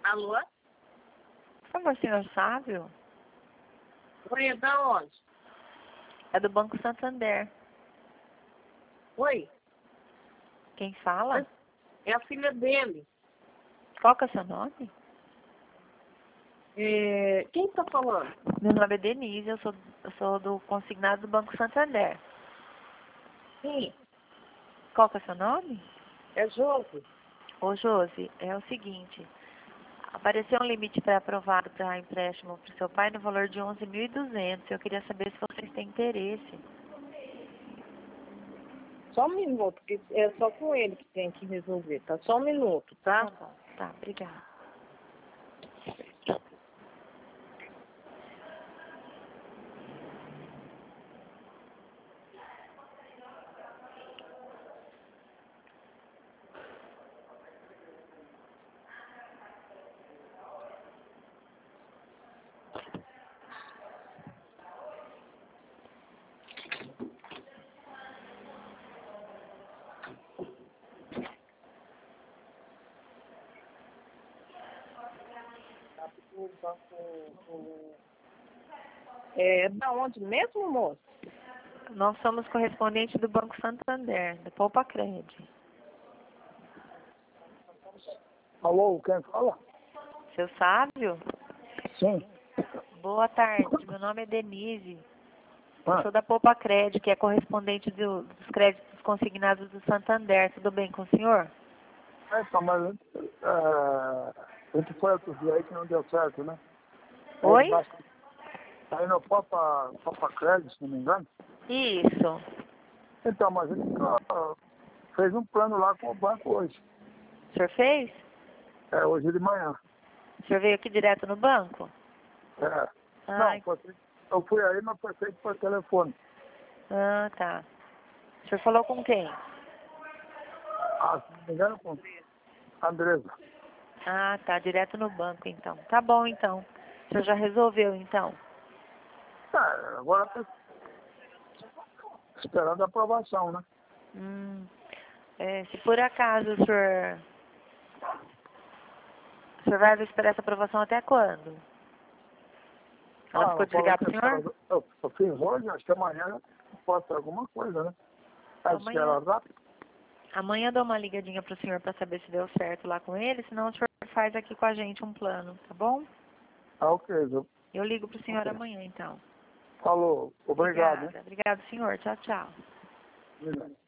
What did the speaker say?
Alô? Por favor, senhor Sávio? Oi, é da onde? É do Banco Santander. Oi? Quem fala? É a filha dele. Qual que é o seu nome? Quem está falando? Meu nome é Denise, eu sou do consignado do Banco Santander. Sim, Qual que é o seu nome? é Josi. Ô, Josi, é o seguinte. Apareceu um limite pré-aprovado para empréstimo para o seu pai no valor de 11.200. Eu queria saber se vocês têm interesse. Só um minuto, porque é só com ele que tem que resolver, tá? Só um minuto, tá? Tá bom. Tá, obrigada. É da onde mesmo, moço? Nós somos correspondentes do Banco Santander, do Poupa Crédito. Alô, quem fala? Seu Sávio? Sim. Boa tarde, meu nome é Denise. Eu Ah, sou da Poupa Crédito, que é correspondente dos créditos consignados do Santander. Tudo bem com o senhor? então, mas a gente foi outro dia aí que não deu certo, né? Oi? Aí no Popa Crédito, se não me engano. Isso. Então, mas a gente fez um plano lá com o banco hoje. O senhor fez? Hoje de manhã. O senhor veio aqui direto no banco? Não, eu fui aí, mas foi feito por telefone. Tá. O senhor falou com quem? Se não me engano, com a Andresa. Tá. Direto no banco, então. Tá bom, então. O senhor já resolveu, então? Agora tá esperando a aprovação, né? Se por acaso o senhor vai esperar essa aprovação até quando? Ela ficou de ligar pro senhor? Eu fiz hoje, acho que amanhã pode ter alguma coisa, né? Acho que era rápido. Amanhã eu dou uma ligadinha pro senhor pra saber se deu certo lá com ele, senão o senhor faz aqui com a gente um plano, tá bom? Ok, viu? Eu ligo pro senhor amanhã, então. Falou, obrigado, né? Obrigada, senhor. Tchau, tchau. Obrigado.